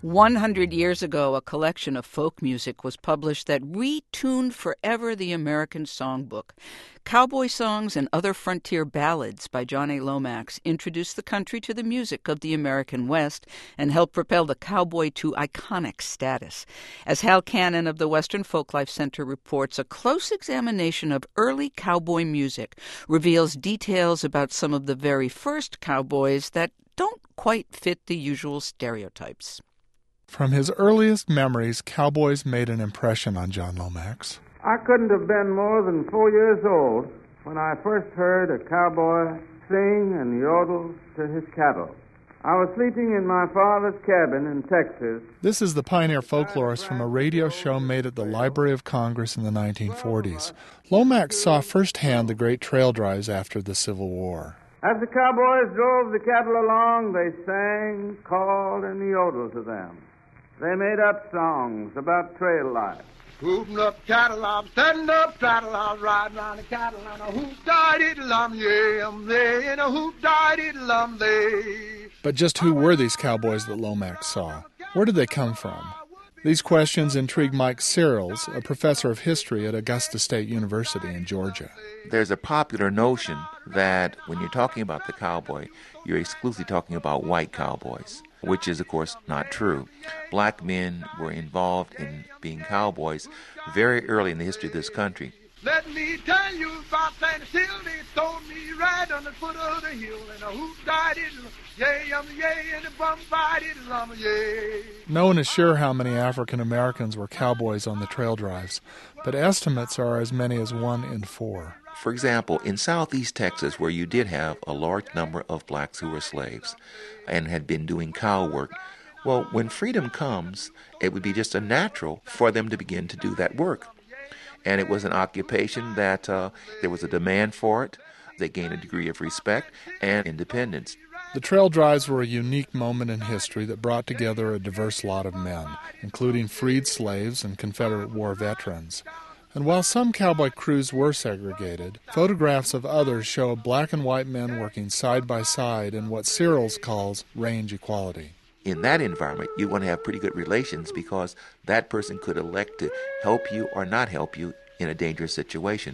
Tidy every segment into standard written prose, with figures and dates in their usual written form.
100 years ago, a collection of folk music was published that retuned forever the American songbook. Cowboy Songs and Other Frontier Ballads by John A. Lomax introduced the country to the music of the American West and helped propel the cowboy to iconic status. As Hal Cannon of the Western Folklife Center reports, a close examination of early cowboy music reveals details about some of the very first cowboys that don't quite fit the usual stereotypes. From his earliest memories, cowboys made an impression on John Lomax. I couldn't have been more than 4 years old when I first heard a cowboy sing and yodel to his cattle. I was sleeping in my father's cabin in Texas. This is the pioneer folklorist from a radio show made at the Library of Congress in the 1940s. Lomax saw firsthand the great trail drives after the Civil War. As the cowboys drove the cattle along, they sang, called, and yodeled to them. They made up songs about trail life. Hooping up cattle, I'm standing up cattle, I'm riding around the cattle, and a hoop-di-di-lum, yeah, I'm there, and a hoop-di-di-lum, they. But just who were these cowboys that Lomax saw? Where did they come from? These questions intrigue Mike Searles, a professor of history at Augusta State University in Georgia. There's a popular notion that when you're talking about the cowboy, you're exclusively talking about white cowboys, which is, of course, not true. Black men were involved in being cowboys very early in the history of this country. Let me tell you about Santa Sylvia, told me right on the foot of the hill, and a hoop-di-di-lum, yay, yay, and a bum-di-di-lum, yay. No one is sure how many African Americans were cowboys on the trail drives, but estimates are as many as 1 in 4. For example, in southeast Texas, where you did have a large number of blacks who were slaves and had been doing cow work, well, when freedom comes, it would be just a natural for them to begin to do that work. And it was an occupation that there was a demand for it. They gained a degree of respect and independence. The trail drives were a unique moment in history that brought together a diverse lot of men, including freed slaves and Confederate War veterans. And while some cowboy crews were segregated, photographs of others show black and white men working side by side in what Searles calls range equality. In that environment, you want to have pretty good relations because that person could elect to help you or not help you in a dangerous situation.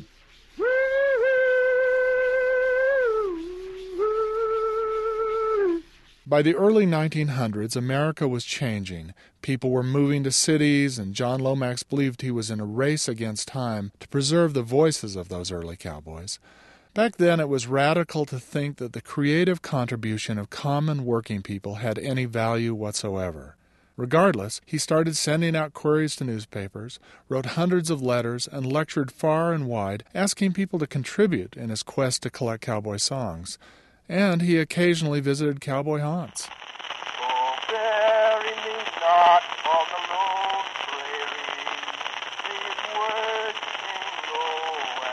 By the early 1900s, America was changing. People were moving to cities, and John Lomax believed he was in a race against time to preserve the voices of those early cowboys. Back then, it was radical to think that the creative contribution of common working people had any value whatsoever. Regardless, he started sending out queries to newspapers, wrote hundreds of letters, and lectured far and wide, asking people to contribute in his quest to collect cowboy songs. And he occasionally visited cowboy haunts. Oh, bury me not on the lone prairie. These words sing low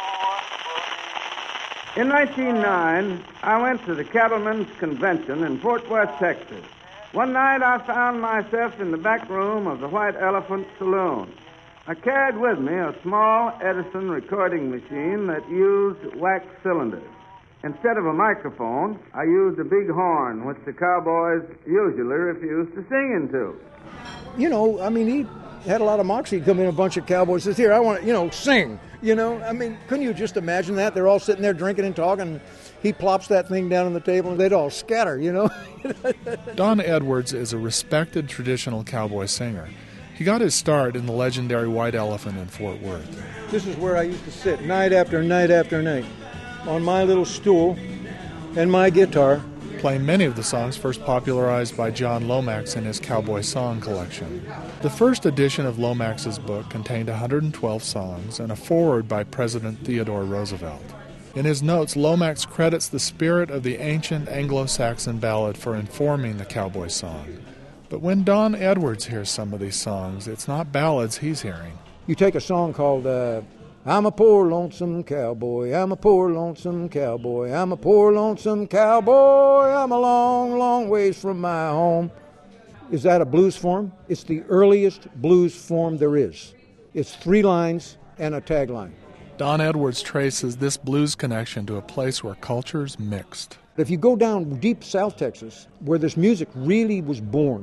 and mournfully. In 1909, I went to the Cattlemen's Convention in Fort Worth, Texas. One night I found myself in the back room of the White Elephant Saloon. I carried with me a small Edison recording machine that used wax cylinders. Instead of a microphone, I used a big horn, which the cowboys usually refused to sing into. You know, I mean, he had a lot of moxie. He'd come in, a bunch of cowboys, says, here, I want to, sing. I mean, couldn't you just imagine that? They're all sitting there drinking and talking. He plops that thing down on the table, and they'd all scatter, Don Edwards is a respected traditional cowboy singer. He got his start in the legendary White Elephant in Fort Worth. This is where I used to sit night after night after night on my little stool and my guitar, playing many of the songs first popularized by John Lomax in his Cowboy Song collection. The first edition of Lomax's book contained 112 songs and a foreword by President Theodore Roosevelt. In his notes, Lomax credits the spirit of the ancient Anglo-Saxon ballad for informing the cowboy song. But when Don Edwards hears some of these songs, it's not ballads he's hearing. You take a song called I'm a poor lonesome cowboy, I'm a poor lonesome cowboy, I'm a poor lonesome cowboy, I'm a long, long ways from my home. Is that a blues form? It's the earliest blues form there is. It's 3 lines and a tagline. Don Edwards traces this blues connection to a place where cultures mixed. If you go down deep South Texas, where this music really was born,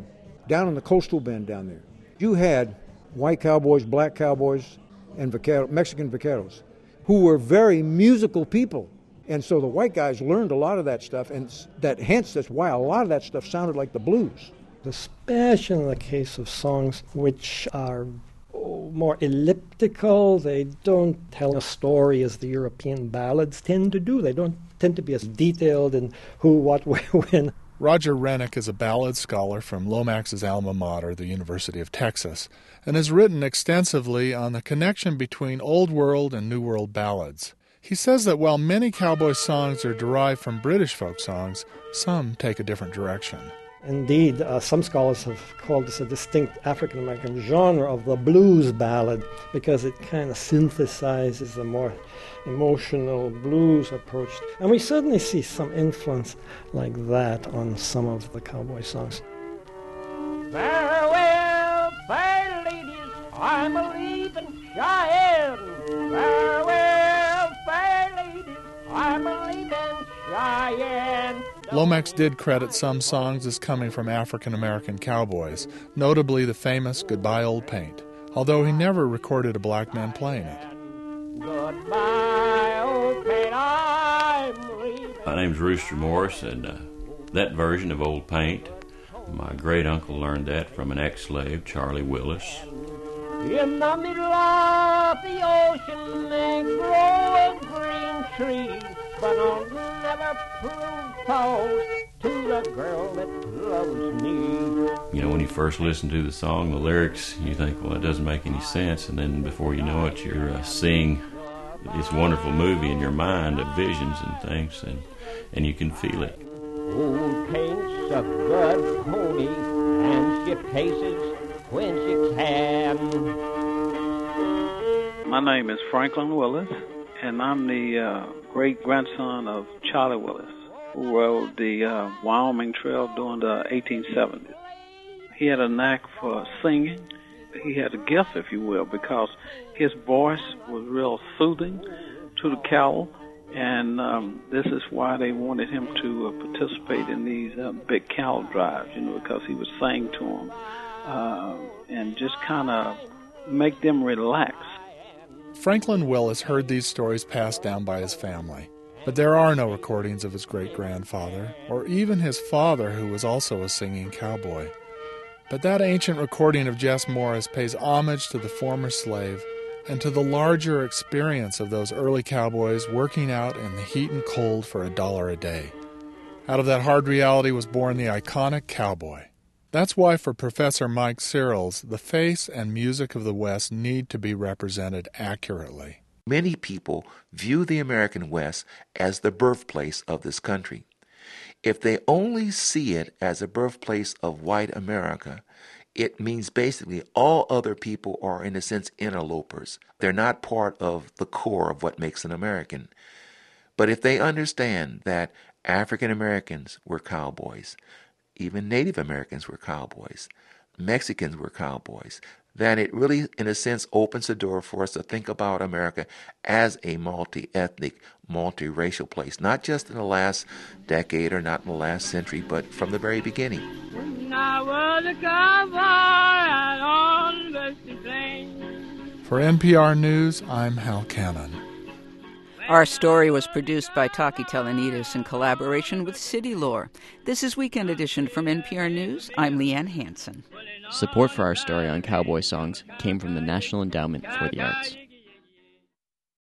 down in the coastal bend down there, you had white cowboys, black cowboys, and Mexican vaqueros, who were very musical people. And so the white guys learned a lot of that stuff, and hence that's why a lot of that stuff sounded like the blues. Especially in the case of songs which are more elliptical, they don't tell a story as the European ballads tend to do. They don't tend to be as detailed in who, what, where, when. Roger Rennick is a ballad scholar from Lomax's alma mater, the University of Texas, and has written extensively on the connection between Old World and New World ballads. He says that while many cowboy songs are derived from British folk songs, some take a different direction. Indeed, some scholars have called this a distinct African-American genre of the blues ballad because it kind of synthesizes a more emotional blues approach. And we certainly see some influence like that on some of the cowboy songs. Farewell, fair ladies, I'm a-leaving Cheyenne. Farewell, fair ladies, I'm a-leaving Cheyenne. Lomax did credit some songs as coming from African-American cowboys, notably the famous Goodbye Old Paint, although he never recorded a black man playing it. Goodbye, old paint, I'm leaving. My name's Rooster Morris, and that version of Old Paint, my great-uncle learned that from an ex-slave, Charlie Willis. In the middle of the ocean may grow a green tree, but I'll never prove false to the girl that loves me. You know, when you first listen to the song, the lyrics, you think, well, it doesn't make any sense, and then before you know it, you're seeing this wonderful movie in your mind of visions and things, and you can feel it. Old Paint's a good pony, and she paces when she can. My name is Franklin Willis, and I'm the great-grandson of Charlie Willis, who rode the Wyoming Trail during the 1870s. He had a knack for singing. He had a gift, if you will, because his voice was real soothing to the cattle, and this is why they wanted him to participate in these big cattle drives, you know, because he would sing to them and just kind of make them relax. Franklin Willis heard these stories passed down by his family, but there are no recordings of his great-grandfather, or even his father, who was also a singing cowboy. But that ancient recording of Jess Morris pays homage to the former slave and to the larger experience of those early cowboys working out in the heat and cold for $1 a day. Out of that hard reality was born the iconic cowboy. That's why for Professor Mike Searles, the face and music of the West need to be represented accurately. Many people view the American West as the birthplace of this country. If they only see it as a birthplace of white America, it means basically all other people are, in a sense, interlopers. They're not part of the core of what makes an American. But if they understand that African Americans were cowboys, even Native Americans were cowboys, Mexicans were cowboys, then it really, in a sense, opens the door for us to think about America as a multi-ethnic, multi-racial place, not just in the last decade or not in the last century, but from the very beginning. When I was a cowboy, I always sang. For NPR News, I'm Hal Cannon. Our story was produced by Taki Telenides in collaboration with City Lore. This is Weekend Edition from NPR News. I'm Leanne Hansen. Support for our story on cowboy songs came from the National Endowment for the Arts.